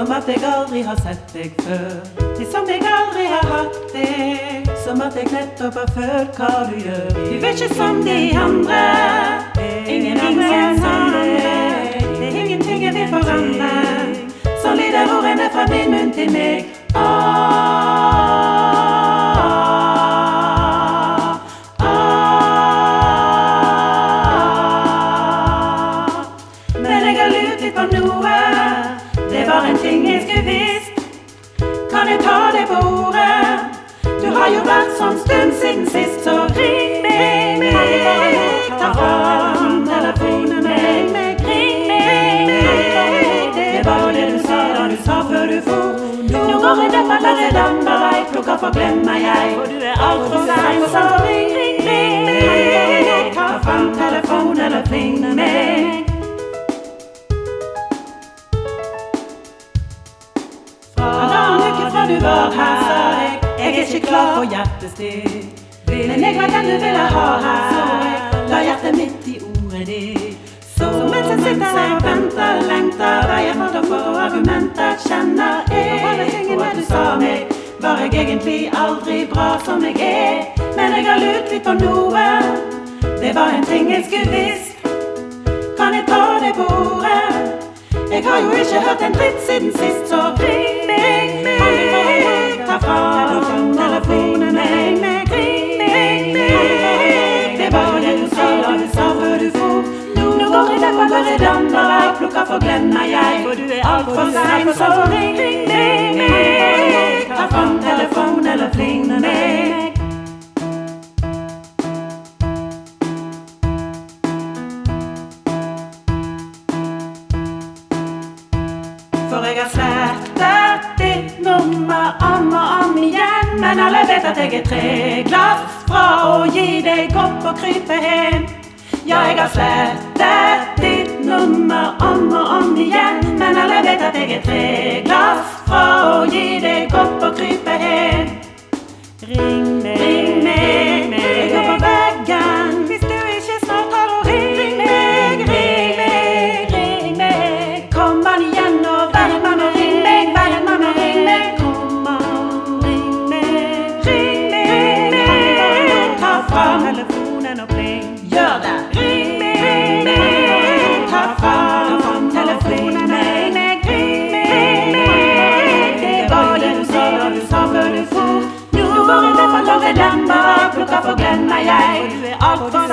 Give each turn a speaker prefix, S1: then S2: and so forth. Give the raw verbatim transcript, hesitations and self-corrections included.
S1: Som at jeg aldri har sett deg før. Det som jeg aldri har hatt deg. Som at jeg nettopp har følt hva du gjør. Du vet ikke som de andre. Ingenting som deg. Det er ingenting jeg vil forandre. Så lyder ordene fra din munn til meg. Ah, ah. Men jeg har lurt litt på noe. Det var en ting jeg skulle visst. Kan jeg ta det på ordet? Du har jo vært sånn stund siden sist. Så ring meg, meg. Ta fram telefonen meg, meg. Ring meg, meg. Det var jo det du sa da du sa før du for. Nå går jeg ned på Lørreland med vei. Klokka forglemmer jeg. Og du er alt for seg. Så ring, ring meg. Ta fram telefonen eller ring meg. Du var her, sa jeg. Jeg er ikke klar for hjertestikk. Men jeg var den du ville ha her. Så jeg la hjertet mitt i ordet ditt. Så mens jeg sitter her og venter, lengter, veier for å få argumenter, kjenner jeg på at du sa meg. Var jeg egentlig aldri bra som jeg er? Men jeg har lurt litt på noe. Det var en ting jeg skulle visst. Kan jeg ta det på ordet? Jeg har jo ikke hørt en dritt siden sist. Så ring meg, meg. Ta fram telefonen meg, meg. Ring meg, meg. Det var jo det du sa da du sa før du for. Nå går jeg ned på Lørreland og vei. Klokka forglemmer jeg. For du er alt for seg. Så ring, ring meg, meg. Ta fram telefonen eller ring meg. For jeg har slettet ditt nummer om og om igjen. Men alle vet at jeg er tre glass fra å gi deg opp og krype hen. Ja, jeg har slettet ditt nummer om og om igjen. Men alle vet at jeg er tre glass fra å gi deg opp og krype hen. Ring meg, ring meg, jeg går på veggen. Hvis du ikke snart har å ring meg, ring meg, ring meg. Kom an igjen og vær en mann og ring meg, vær en mann og ring meg. Kom an, ring meg, ring meg. Ta fram telefonen og pling. Gjør det. Ring meg, ta fram telefonen meg, ring meg. Det var jo det du sa da du sa før du for. Nå går jeg ned på Lørreland, klokka forglemmer jeg. For du er alt for